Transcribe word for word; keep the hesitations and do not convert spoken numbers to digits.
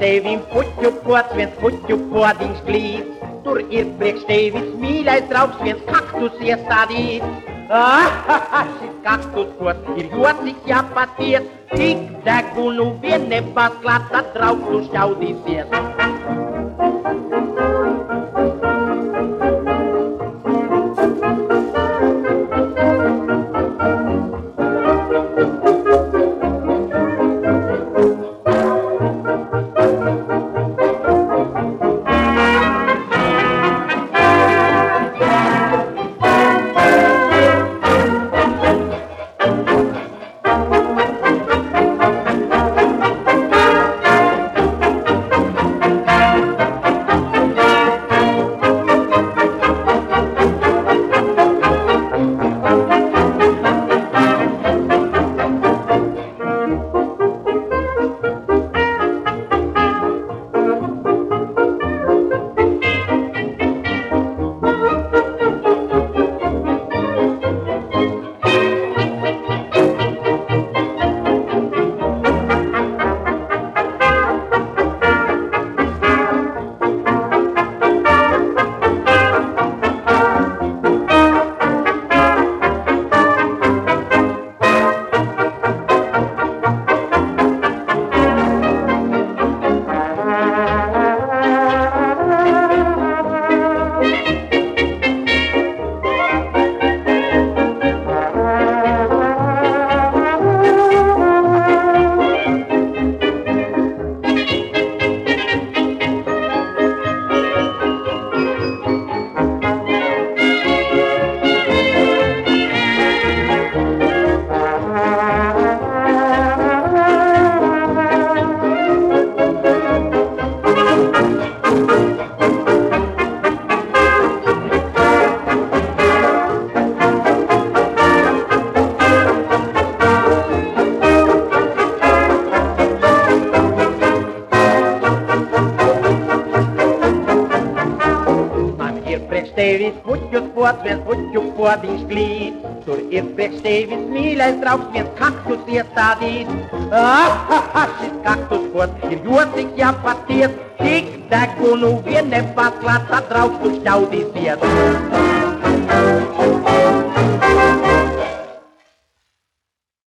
Stevin puťu pod, viens puťu podiņš glīd. Tur ir priekš tevis mīļais draugs, viens kaktus iestādīt. Ah, šis kaktus kods ir jocīgs jāpaties, tik degunu vien nepasklāt, tad draugs tu šķaudīsies. Tevis puķus pod, viens puķu podiņš glīd. Tur ir priekš tevis mīļais draugs, viens kaktus iestādīt. Ah, šis kaktus pods ir jocīgs jāpaties, tik degunu vien nepasklāt, tad draugs tu šķaudīsies.